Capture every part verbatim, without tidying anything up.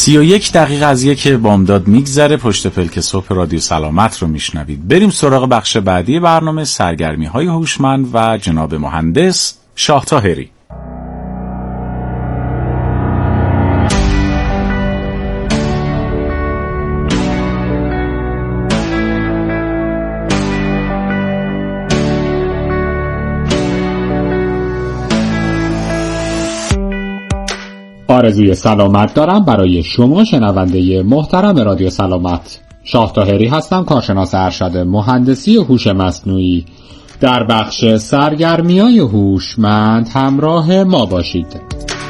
سی و یک دقیقه از یک بامداد میگذره. پشت پلک صبح رادیو سلامت رو میشنوید. بریم سراغ بخش بعدی برنامه، سرگرمی های هوشمند و جناب مهندس شاه طاهری. آرزوی سلامت دارم برای شما شنونده محترم رادیو سلامت. شاه طاهری هستم، کارشناس ارشد مهندسی هوش مصنوعی. در بخش سرگرمی‌های هوشمند همراه ما باشید.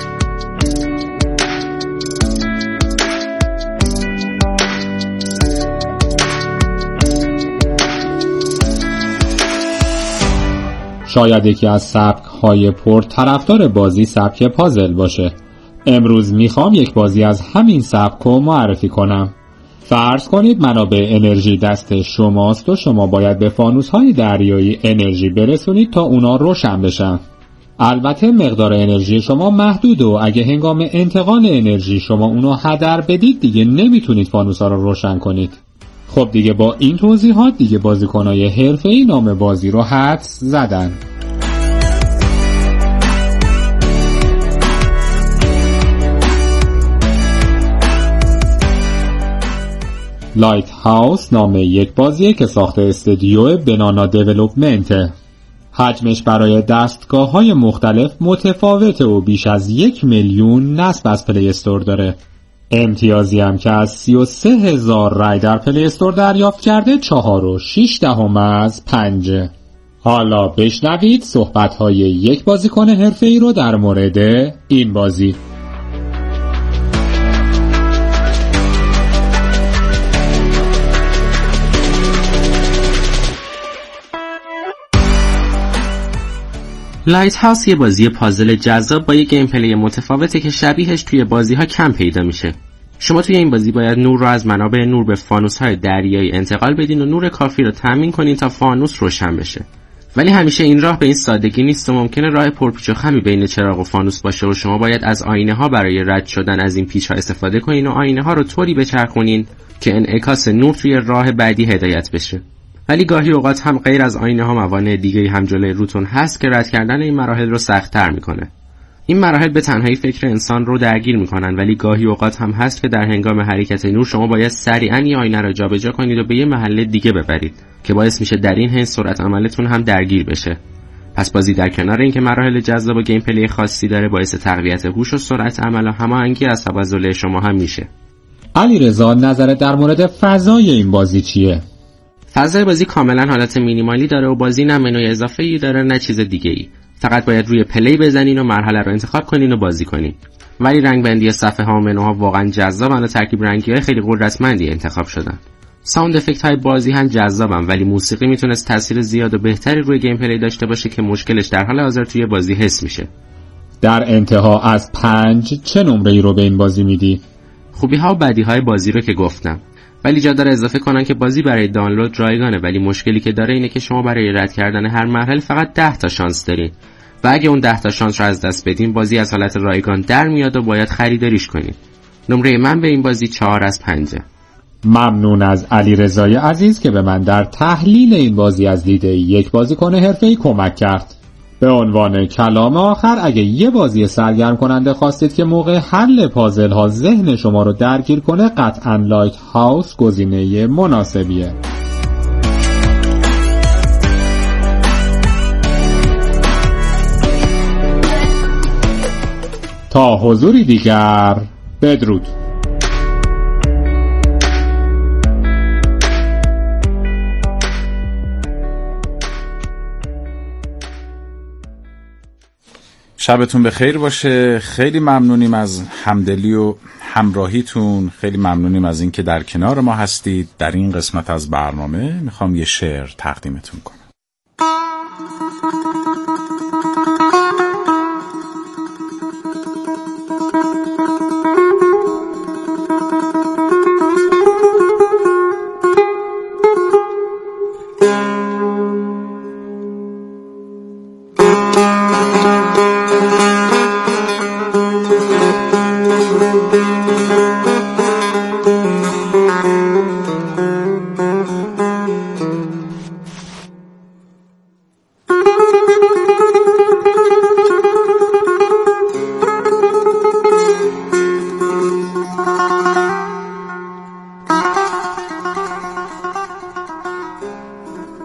شاید یکی از سبک‌های پرطرفدار بازی سبک پازل باشه. امروز میخوام یک بازی از همین سبک رو معرفی کنم. فرض کنید منابع انرژی دست شماست و شما باید به فانوس‌های دریایی انرژی برسونید تا اونا روشن بشن. البته مقدار انرژی شما محدود و اگه هنگام انتقال انرژی شما اونو هدر بدید دیگه نمیتونید فانوس‌ها رو روشن کنید. خب دیگه با این توضیحات دیگه بازیکنای حرفه‌ای نام بازی رو حدس زدن. لایت هاوس نام یک بازیه که ساخته استودیو بنانا دیولپمنت. حجمش برای دستگاه‌های مختلف متفاوته و بیش از یک میلیون نصب از پلی استور داره. امتیازی هم که از سی و سه هزار رای در پلی استور دریافت کرده چهار و شیش دهم از پنج. حالا بشنوید صحبت‌های یک بازیکن حرفه‌ای رو در مورد این بازی. لایت هاوس یه بازی پازل جذاب با یه گیم پلی متفاوته که شبیهش توی بازی‌ها کم پیدا میشه. شما توی این بازی باید نور رو از منابع نور به فانوس‌های دریایی انتقال بدین و نور کافی رو تامین کنین تا فانوس روشن بشه. ولی همیشه این راه به این سادگی نیست و ممکنه راه پرپیچ و خمی بین چراغ و فانوس باشه و شما باید از آینه‌ها برای رد شدن از این پیچ‌ها استفاده کنین و آینه‌ها رو طوری بچرخونین که انعکاس نور توی راه بعدی هدایت بشه. ولی گاهی اوقات هم غیر از آینه ها موانع دیگه‌ای هم جلوی روتون هست که رد کردن این مراحل رو سخت‌تر میکنه. این مراحل به تنهایی فکر انسان رو درگیر میکنن، ولی گاهی اوقات هم هست که در هنگام حرکت نور شما باید سریعاً این آینه رو جابجا کنید و به یه محل دیگه ببرید که باعث میشه در این حین سرعت عملتون هم درگیر بشه. پس بازی در کنار اینکه مراحل جذاب و گیم پلی خاصی داره، باعث تقویت هوش و سرعت عمل و هماهنگی از تبادل شما هم میشه. علیرضا، نظرت در مورد فضای این بازی چیه؟ فضای بازی کاملا حالت مینیمالی داره و بازی نه منوی اضافه‌ای داره نه چیز دیگه‌ای. فقط باید روی پلی بزنین و مرحله رو انتخاب کنین و بازی کنین. ولی رنگ بندی صفحه ها و منوها واقعا جذابن و ترکیب رنگی‌های خیلی قدرتمندی انتخاب شدن. ساوند افکت های بازی هم جذابن، ولی موسیقی میتونست تاثیر زیاد و بهتری روی گیم پلی داشته باشه که مشکلش در حال حاضر توی بازی حس میشه. در انتها از پنج چه نمره‌ای رو به این بازی میدی؟ خوبی‌ها و بدی‌های بازی رو که گفتم. ولی جا داره اضافه کنن که بازی برای دانلود رایگانه، ولی مشکلی که داره اینه که شما برای رد کردن هر مرحله فقط ده تا شانس دارین و اگه اون ده تا شانس رو از دست بدین بازی از حالت رایگان در میاد و باید خریداریش کنین. نمره من به این بازی چهار از پنجه. ممنون از علیرضای عزیز که به من در تحلیل این بازی از دید یک بازیکن حرفه‌ای کمک کرد. به عنوان کلام آخر، اگه یه بازی سرگرم کننده خواستید که موقع حل پازل ها ذهن شما رو درگیر کنه، قطعاً لایت هاوس گزینه مناسبیه. تا حضوری دیگر، بدرود. شبتون بخیر باشه. خیلی ممنونیم از همدلی و همراهیتون. خیلی ممنونیم از اینکه در کنار ما هستید. در این قسمت از برنامه میخوام یه شعر تقدیمتون کنم.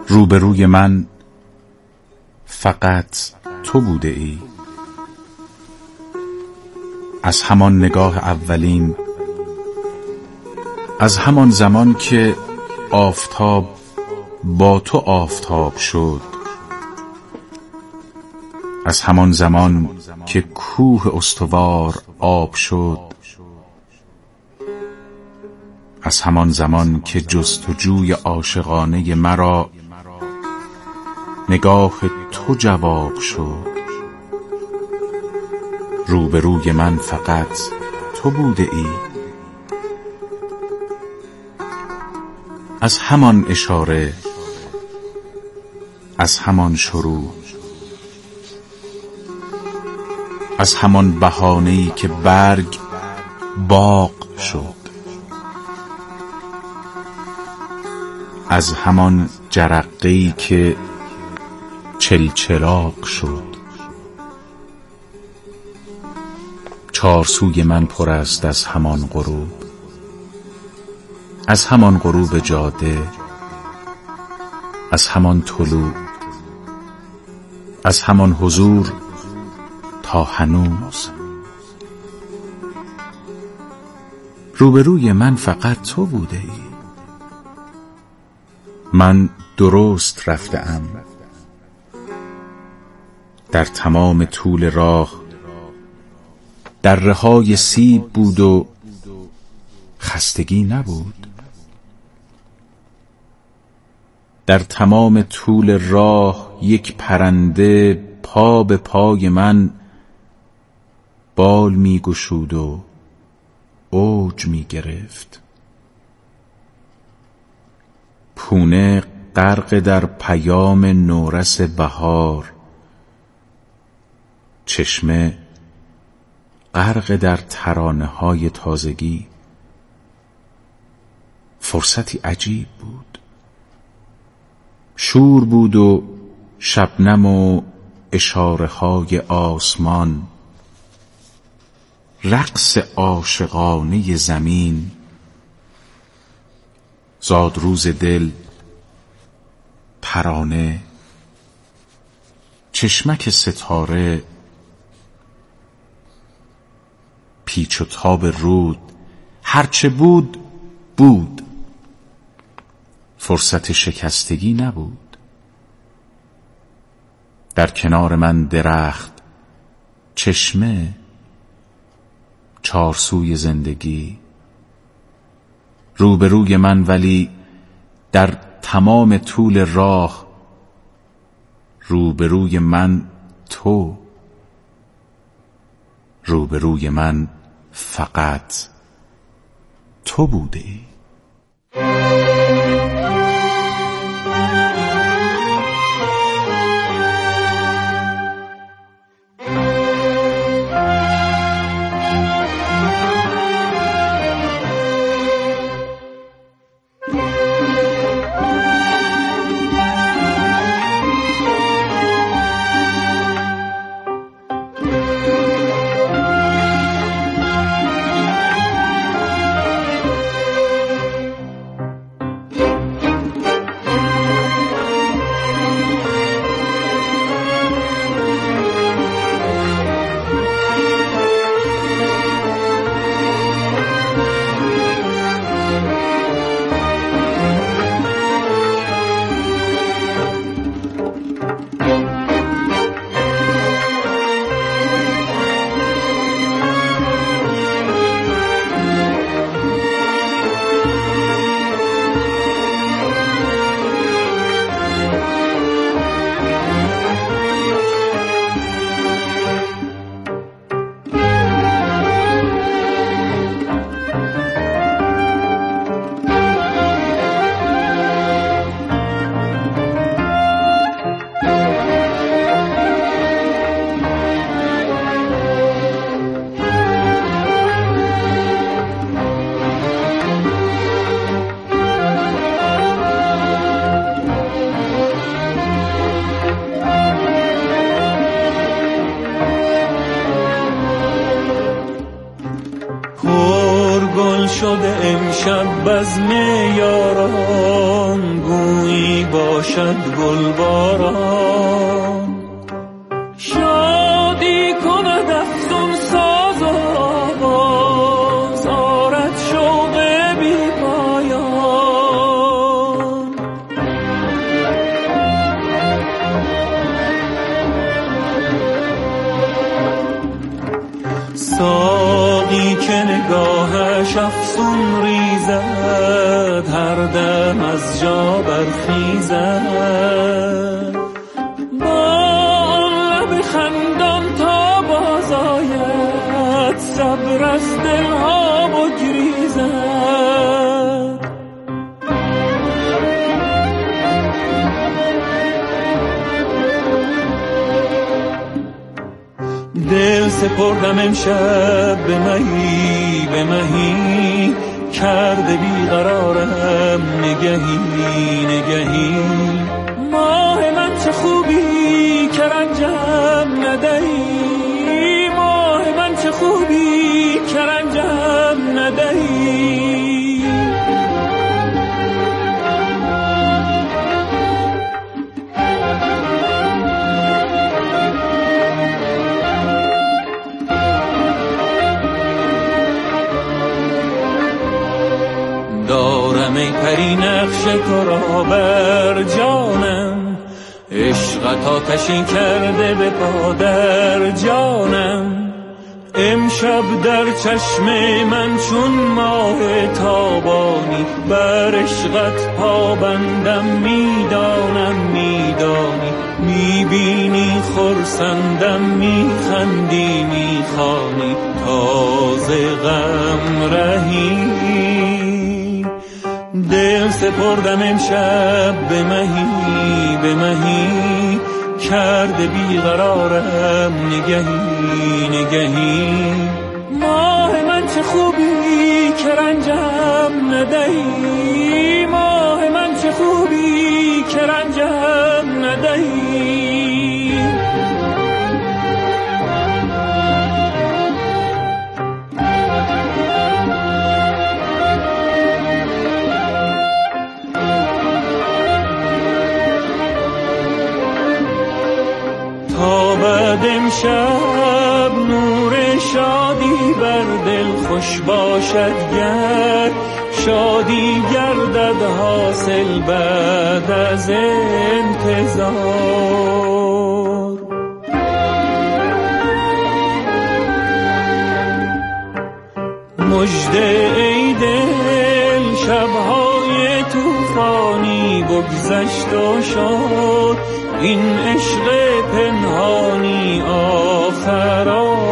روبروی من فقط تو بوده ای. از همان نگاه اولین، از همان زمان که آفتاب با تو آفتاب شد، از همان زمان که کوه استوار آب شد، از همان زمان که جستجوی عاشقانه مرا نگاه تو جواب شد، روبروی من فقط تو بوده ای. از همان اشاره، از همان شروع، از همان بهانه‌ای که برگ باغ شد، از همان جرقه‌ای که چلچراغ شد. چارسوی من پر است از همان غروب، از همان غروب جاده، از همان طلوع، از همان حضور تا هنوز. روبروی من فقط تو بوده ای. من درست رفته‌ام، در تمام طول راه دره‌های سیب بود و خستگی نبود. در تمام طول راه یک پرنده پا به پای من بال می گشود و اوج می گرفت. پونه غرق در پیام نورس بهار، چشمه غرق در ترانه های تازگی. فرصتی عجیب بود، شور بود و شبنم و اشاره های آسمان، رقص عاشقانه زمین، زادروز دل، ترانه، چشمک ستاره، پیچ و تاب رود. هرچه بود بود، فرصت شکستگی نبود. در کنار من درخت، چشمه، چارسوی زندگی. روبروی من ولی در تمام طول راه، روبروی من تو، روبروی من فقط تو بوده ای. شب بزم یاران گویی باشد گل باران شادی کند افزون ساز آواز آرد شوق بی پایان ساقی که نگاهش افسون ریزد هر دم از جا برخیزد با آن لب خندان تا باز آید صبر از دلها بگریزد دل سپردم امشب به مهی به مهی کرده بیقرارم نگهی نگهی ماه من چه خوبی که رنجم ندهی ماه من چه خوبی که رنجم ندهی دارم ای پری نقش تو را بر جانم عشقت آتشین کرده به پا در جانم امشب در چشم من چون ماه تابانی بر عشقت پابندم میدانم میدانی میبینی خرسندم میخندی میخوانی تازه غم رهی دل سپردم امشب به مهی به مهی کرده بیقرارم نگهی نگهی ماه من چه خوبی که رنجم ندهی ماه من چه خوبی که رنجم ندهی تا بعد امشب نور شادی بر دل خوش باشد گر شادی گردد حاصل بعد از انتظار مژده ای دل شبهای طوفانی بگذشت و شد این عشق پنهانی آخر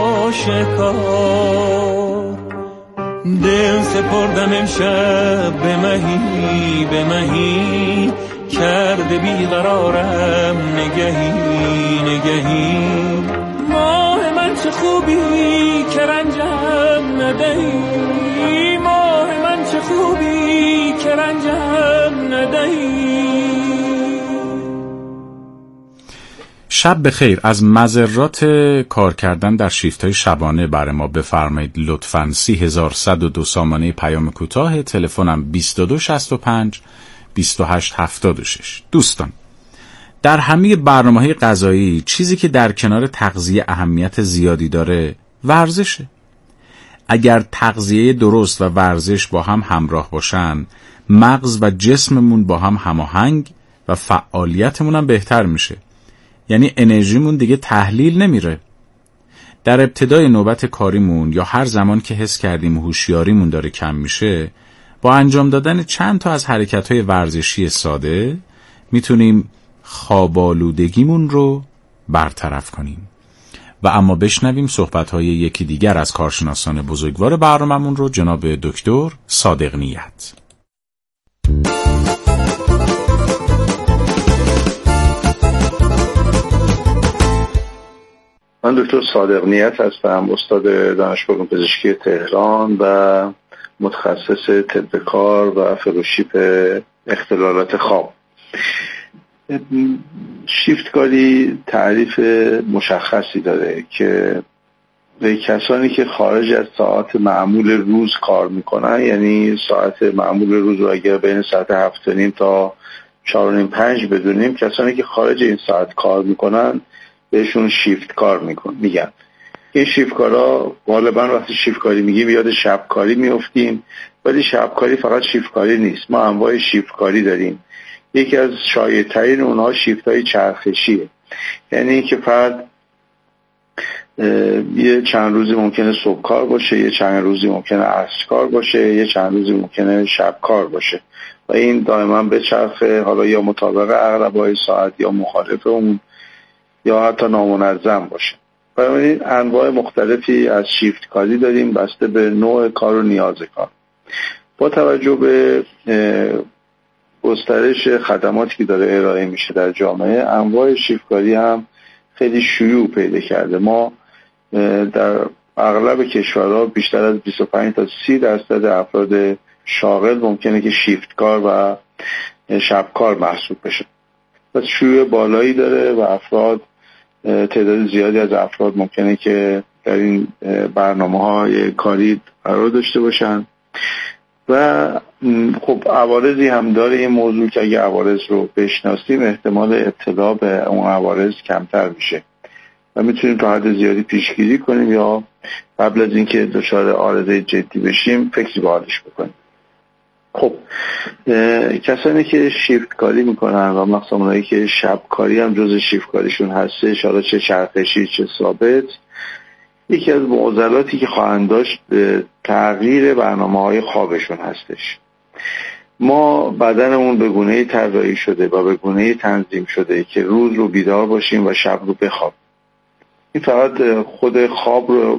آشکار دل سپردم امشب به مهی به مهی کرده بیقرارم نگهی نگهی ماه من چه خوبی که رنجم ندهی ماه من چه خوبی که رنجم ندهی شب بخیر. از مضرات کار کردن در شیفت‌های شبانه برای ما بفرمایید لطفاً. سی هزار صد و دو سامانه پیام کوتاه، تلفنم بیست و دو شصت و پنج بیست و هشت هفتاد و شش. دوستان، در همه برنامه‌های غذایی چیزی که در کنار تغذیه اهمیت زیادی داره ورزشه. اگر تغذیه درست و ورزش با هم همراه باشن، مغز و جسممون با هم هماهنگ و فعالیتمون هم بهتر میشه. یعنی انرژیمون دیگه تحلیل نمیره. در ابتدای نوبت کاریمون یا هر زمان که حس کردیم هوشیاریمون داره کم میشه، با انجام دادن چند تا از حرکت‌های ورزشی ساده میتونیم خواب‌آلودگیمون رو برطرف کنیم. و اما بشنویم صحبت‌های یکی دیگر از کارشناسان بزرگوار برنامه‌مون رو، جناب دکتر صادق نیت. من دکتر صادق نیت هستم، استاد دانشگاه علوم پزشکی تهران و متخصص طب کار و فلوشیپ اختلالات خواب. شیفت کاری تعریف مشخصی داره که به کسانی که خارج از ساعت معمول روز کار میکنن، یعنی ساعت معمول روز رو اگر بین ساعت هفت و نیم تا چهار و نیم پنج بدونیم، کسانی که خارج این ساعت کار میکنن بهشون شیفت کار میکن میگن. این شیفت کارا غالبا وقتی شیفت کاری میگیم یاد شب کاری میافتیم، ولی شب کاری فقط شیفت کاری نیست، ما انواع شیفت کاری داریم. یکی از شایع‌ترین اونها شیفت های چرخشیه، یعنی که فرد یه چند روزی ممکنه صبح کار باشه، یه چند روزی ممکنه عصر کار باشه، یه چند روزی ممکنه شب کار باشه و این دائما به چرخه، حالا یا مطابق عقربای ساعت یا مخالف اون یا حتی نامنظم باشه. بنابراین انواع مختلفی از شیفت کاری داریم بسته به نوع کار و نیاز کار. با توجه به گسترش خدماتی که داره ارائه میشه در جامعه، انواع شیفت کاری هم خیلی شیوع پیدا کرده. ما در اغلب کشورها بیشتر از بیست و پنج تا سی درصد افراد شاغل ممکنه که شیفت کار و شب کار محسوب بشه. پس شیوع بالایی داره و افراد تعداد زیادی از افراد ممکنه که در این برنامه‌های کاری قرار داشته باشن و خب عوارضی هم داره این موضوع که اگه عوارض رو بشناسیم احتمال ابتلا به اون عوارض کمتر میشه و میتونیم تا حد زیادی پیشگیری کنیم یا قبل از اینکه دچار عارضه جدی بشیم فکری به حالش بکنیم. خب کسانی که شیفت کاری میکنن و مخصوصا اونایی که شب کاری هم جز شیفت کاریشون هستش، حالا چه چرخشی چه ثابت، یکی از معضلاتی که خواهند داشت تغییر برنامه‌های خوابشون هستش. ما بدنمون به گونه‌ای طراحی شده و به گونه‌ای تنظیم شده که روز رو بیدار باشیم و شب رو بخواب. این فقط خود خواب رو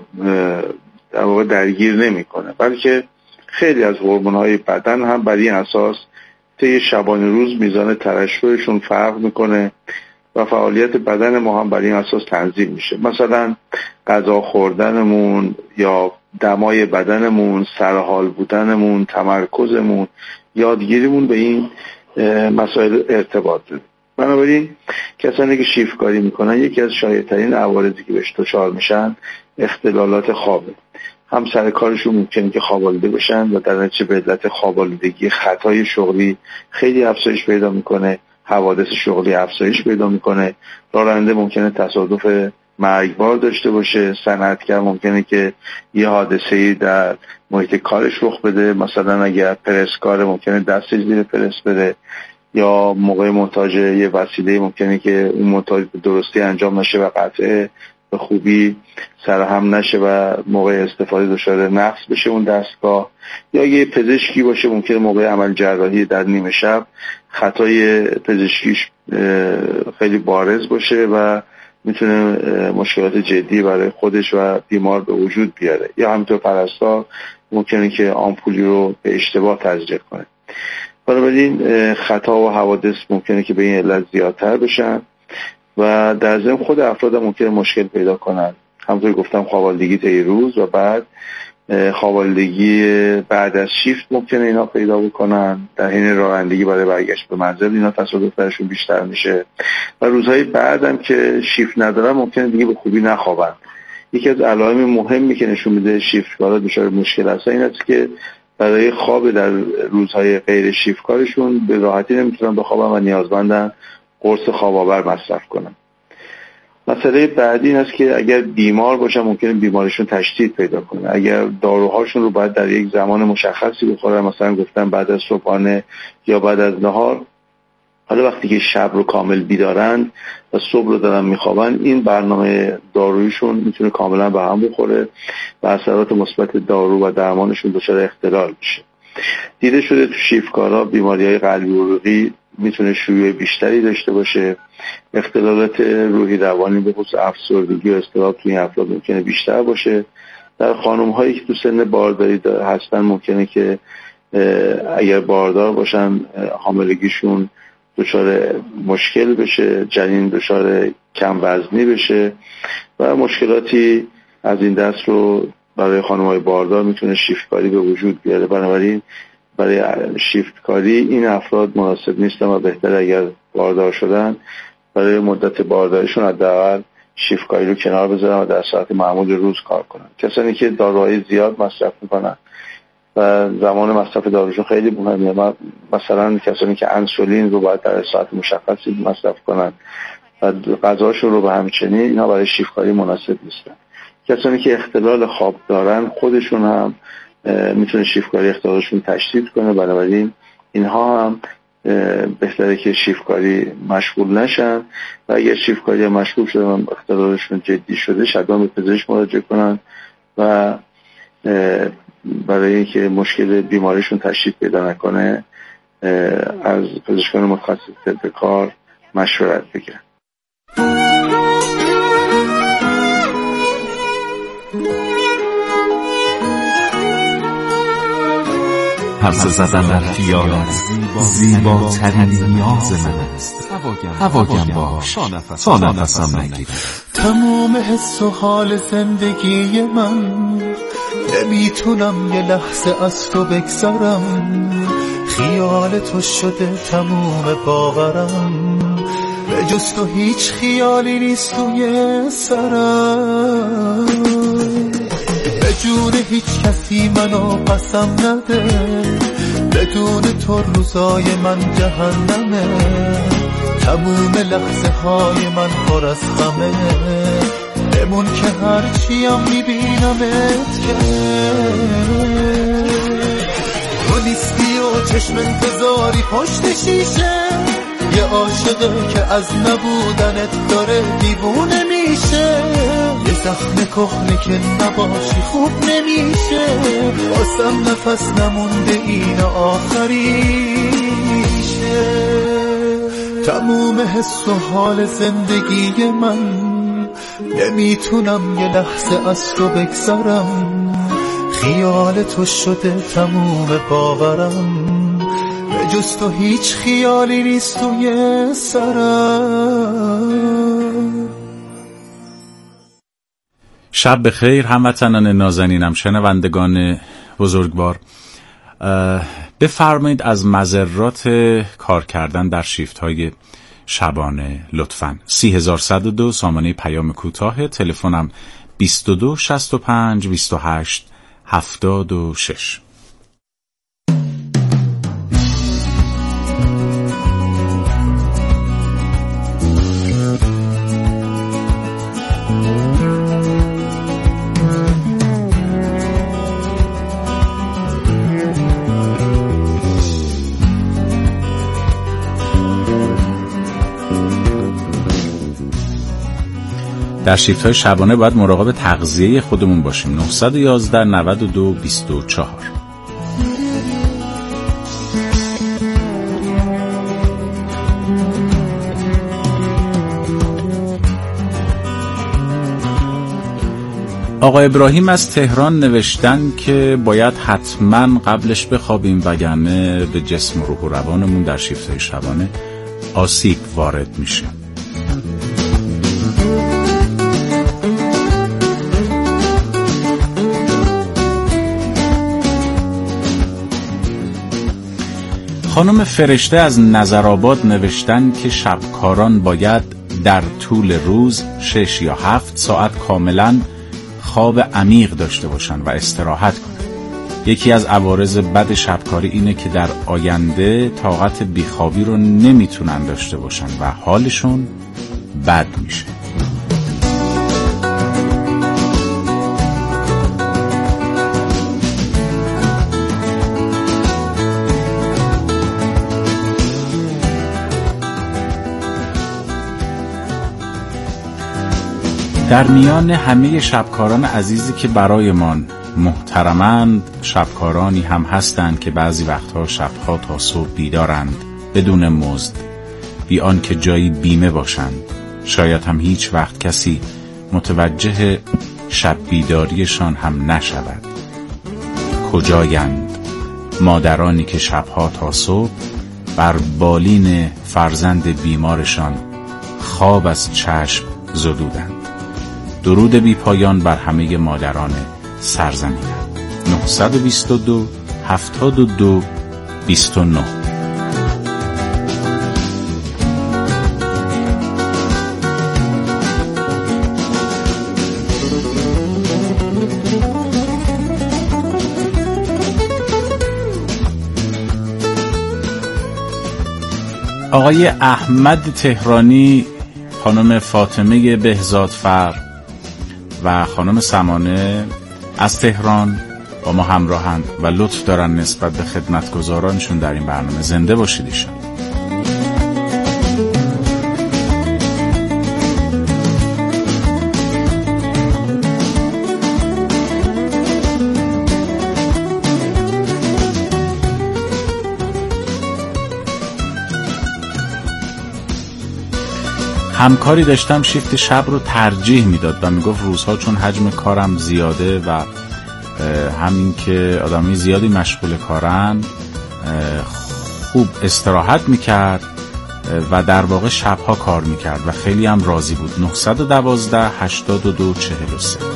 در واقع درگیر نمی‌کنه، بلکه خیلی از هورمون‌های بدن هم بر این اساس طی شبانه روز میزان ترشحشون فرق میکنه و فعالیت بدن ما هم بر این اساس تنظیم میشه. مثلا غذا خوردنمون یا دمای بدنمون، سرحال بودنمون، تمرکزمون، یادگیریمون به این مسائل ارتباط داره. بنابراین کسانی که شیفت کاری میکنن یکی از شایع‌ترین عوارضی که بهش دچار میشن اختلالات خوابه. هم سر کارشون ممکنه که خواب‌آلوده بشن و در نتیجه به علت خواب‌آلودگی خطای شغلی خیلی افزایش پیدا میکنه، حوادث شغلی افزایش پیدا میکنه، راننده ممکنه تصادف مرگبار داشته باشه، صنعتگر ممکنه که یه حادثه‌ای در محیط کارش رخ بده، مثلا اگر پرسکار ممکنه دستش زیر پرس بره یا موقع مونتاژ یه وسیله ممکنه که اون مونتاژ به درستی انجام نشه و قطعه به خوبی سرهم نشه و موقع استفاده دچار نقص بشه اون دستگاه، یا یه پزشکی باشه ممکنه موقع عمل جراحی در نیمه شب خطای پزشکیش خیلی بارز باشه و میتونه مشکلات جدی برای خودش و بیمار به وجود بیاره، یا همینطور پرستار ممکنه که آمپولی رو به اشتباه تزریق کنه. بنابراین خطا و حوادث ممکنه که به این علت زیادتر بشن و در ضمن خود افراد ممکنه مشکل پیدا کنن. همونطور گفتم خواب‌آلودگی طی روز و بعد خواب‌آلودگی بعد از شیفت ممکنه اینا پیدا بکنن، در حین رانندگی برای برگشت به منزل اینا تصادف درشون بیشتر میشه و روزهای بعدم که شیفت ندارن ممکنه دیگه به خوبی نخوابن. یکی از علائم مهمی که نشون میده شیفت کارا دچار مشکل هستن این است که برای خواب در روزهای غیر شیفت کارشون به راحتی نمیتونن بخوابن و نیازمندن قرص خواب‌آور مصرف کنن. مسئله بعدی این است که اگر بیمار باشن ممکنه بیماریشون تشدید پیدا کنه. اگر داروهاشون رو باید در یک زمان مشخصی بخورن، مثلا گفتن بعد از صبحانه یا بعد از نهار، حالا وقتی که شب رو کامل بیدارن و صبح رو دارن میخوابن این برنامه دارویشون میتونه کاملا به هم بخوره و اثرات مثبت دارو و درمانشون دچار اختلال بشه. دیده شده تو شیفت‌کارا بیماری‌های قلبی و عروقی میتونه شیوع بیشتری داشته باشه، اختلالات روحی روانی به خصوص افسردگی و اضطراب توی افراد ممکنه بیشتر باشه. در خانم‌هایی که تو سن بارداری هستن ممکنه که اگر باردار باشن حاملگیشون دچار مشکل بشه، جنین دچار کم وزنی بشه و مشکلاتی از این دست رو برای خانم‌های باردار میتونه شیفت‌کاری به وجود بیاره. بنابراین برای شیفت‌کاری این افراد مناسب نیستن و بهتر اگر باردار شدن برای مدت بارداریشون حداقل شیفتکاری رو کنار بذارن و در ساعت معمول روز کار کنن. کسانی که داروهای زیاد مصرف میکنن و زمان مصرف داروشون خیلی مهمه، مثلا کسانی که انسولین رو باید در ساعت مشخصی مصرف کنن و غذاشون رو به همچنین، اینها برای شیفتکاری مناسب نیستن. کسانی که اختلال خواب دارن خودشون هم میتونه شیفتکاری اختلالشون تشدید کنه، بنابراین اینها هم بهتره که شیفتکاری مشغول نشن و اگر شیفتکاری مشغول شده و اختلالشون جدی شده شدوان به پزشک مراجعه کنن و برای اینکه مشکل بیماریشون تشدید پیدا نکنه از پزشکان متخصص طب کار مشورت بگیرن. حرف زدن در خیالت زیباترین نیاز من است. هواگم باش تا نفسم نگیرم. تمام حس و حال زندگی من نمیتونم یه لحظه از تو بگذرم، خیال تو شده تموم باورم، به جز تو هیچ خیالی نیست توی سرم، به جون هیچ کسی منو قسم نده، بدون تو روزای من جهنمه، تموم لحظه های من پر از غمه، بمون که هرچیم میبینمت که تو نیستی و چشم انتظاری پشت شیشه، یه عاشقه که از نبودنت داره دیوونه میشه، یه زخم کهنه که نباشی خوب نمیشه، واسم نفس نمونده این آخریشه، تموم حس و حال زندگی من نمیتونم یه لحظه از تو بگذرم، خیال تو شده تموم باورم، به جز تو هیچ خیالی نیست توی سرم. شب بخیر هموطنان نازنینم، شنوندگان بزرگوار. بفرمایید از مضرات کار کردن در شیفت های شبانه لطفاً. سی هزار صد و دو سامانه پیام کوتاه، تلفنم بیست و دو شصت و پنج بیست و هشت هفتاد و شش. در شیفت های شبانه باید مراقب تغذیه خودمون باشیم. نه یک یک نه دو بیست و چهار. آقا ابراهیم از تهران نوشتن که باید حتما قبلش بخوابیم وگرنه به جسم و روح و روانمون در شیفت های شبانه آسیب وارد میشه. خانم فرشته از نظرآباد نوشتن که شبکاران باید در طول روز شش یا هفت ساعت کاملا خواب عمیق داشته باشن و استراحت کنن. یکی از عوارض بد شبکاری اینه که در آینده طاقت بیخوابی رو نمیتونن داشته باشن و حالشون بد میشه. در میان همه شبکاران عزیزی که برایمان محترمند، شبکارانی هم هستند که بعضی وقتها شبها تا صبح بیدارند بدون مزد، بی آن که جایی بیمه باشند. شاید هم هیچ وقت کسی متوجه شب بیداریشان هم نشود. کجایند مادرانی که شبها تا صبح بر بالین فرزند بیمارشان خواب از چشم زدودند؟ درود بی پایان بر همه مادران سرزمینم. نه دو دو هفتاد و دو بیست و نه. آقای احمد تهرانی، خانم فاطمه بهزادفر و خانم سمانه از تهران با ما همراهند و لطف دارن نسبت به خدمتگزارانشون در این برنامه. زنده باشید ایشان. همکاری داشتم شیفت شب رو ترجیح میداد و میگفت روزها چون حجم کارم زیاده و همین که آدمی زیادی مشغول کارن خوب استراحت میکرد و در واقع شبها کار میکرد و خیلی هم راضی بود. نه یک دو هشتاد و دو چهل و سه.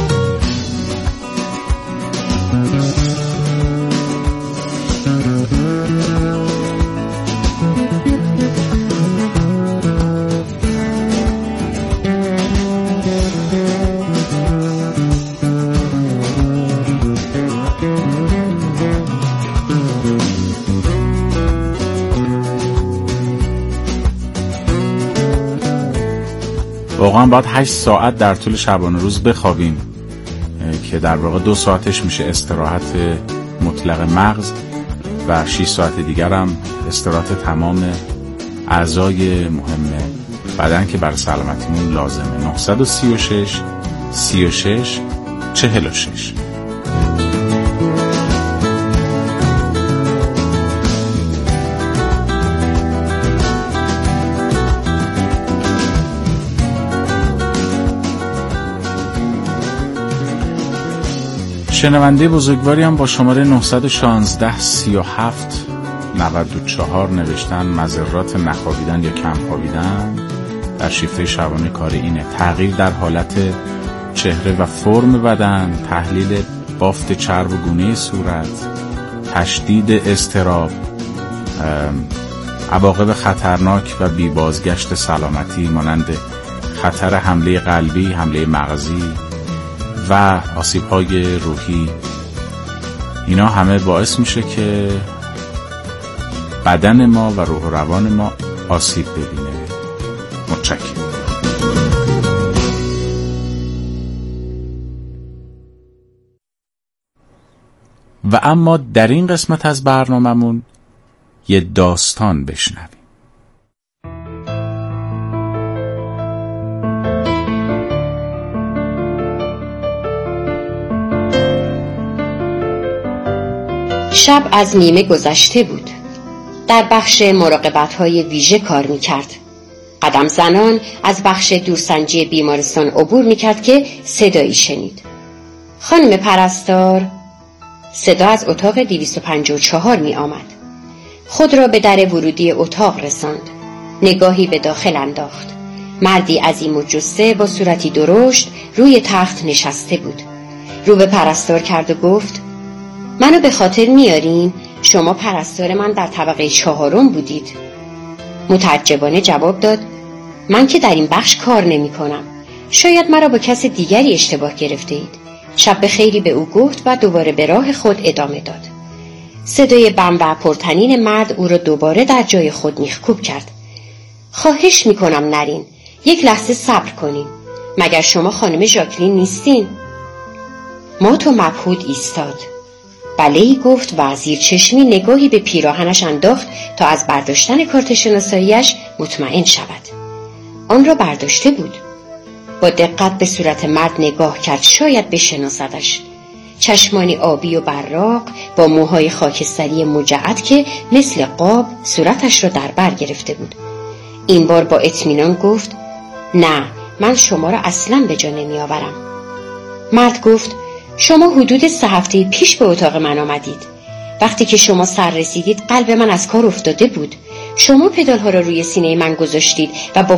واقعا باید هشت ساعت در طول شبانه روز بخوابیم که در واقع دو ساعتش میشه استراحت مطلق مغز و شش ساعت دیگر هم استراحت تمام اعضای مهم بدن که برای سلامتیمون لازمه. نه سه شش سی و شش چهل و شش. شنونده بزرگواری هم با شماره نه یک شش سی و هفت نود و چهار نوشتن مضرات نخوابیدن یا کم خوابیدن در شیفته شبانه کار اینه: تغییر در حالت چهره و فرم بدن، تحلیل بافت چرب و گونه صورت، تشدید اضطراب، عواقب خطرناک و بی بازگشت سلامتی مانند خطر حمله قلبی، حمله مغزی و آسیب‌های روحی. اینا همه باعث میشه که بدن ما و روح و روان ما آسیب ببینه. متشکرم. و اما در این قسمت از برنامه‌مون یه داستان بشنویم. شب از نیمه گذشته بود. در بخش مراقبت‌های ویژه کار می‌کرد. قدم زنان از بخش دورسنجی بیمارستان عبور می‌کرد که صدایی شنید. خانم پرستار. صدا از اتاق دویست و پنجاه و چهار می آمد. خود را به در ورودی اتاق رساند. نگاهی به داخل انداخت. مردی عظیم و جثه با صورتی درشت روی تخت نشسته بود. رو به پرستار کرد و گفت: منو به خاطر میارین؟ شما پرستار من در طبقه چهارم بودید. متعجبانه جواب داد: من که در این بخش کار نمی کنم. شاید مرا با کس دیگری اشتباه گرفته اید. شب بخیری به او گفت و دوباره به راه خود ادامه داد. صدای بم و پرتنین مرد او را دوباره در جای خود میخکوب کرد. خواهش میکنم نرین. یک لحظه صبر کنین. مگر شما خانم ژاکلین نیستین؟ مات و مبهوت ایستاد. بله، گفت و زیر چشمی نگاهی به پیراهنش انداخت تا از برداشتن کارت شناساییش مطمئن شود. آن را برداشته بود. با دقت به صورت مرد نگاه کرد، شاید بشناسدش. چشمانی آبی و براق با موهای خاکستری مجعد که مثل قاب صورتش را در بر گرفته بود. این بار با اطمینان گفت: نه، من شما را اصلاً به جا نمی آورم. مرد گفت: شما حدود سه هفته پیش به اتاق من آمدید. وقتی که شما سر رسیدید قلب من از کار افتاده بود. شما پدال ها را روی سینه من گذاشتید و با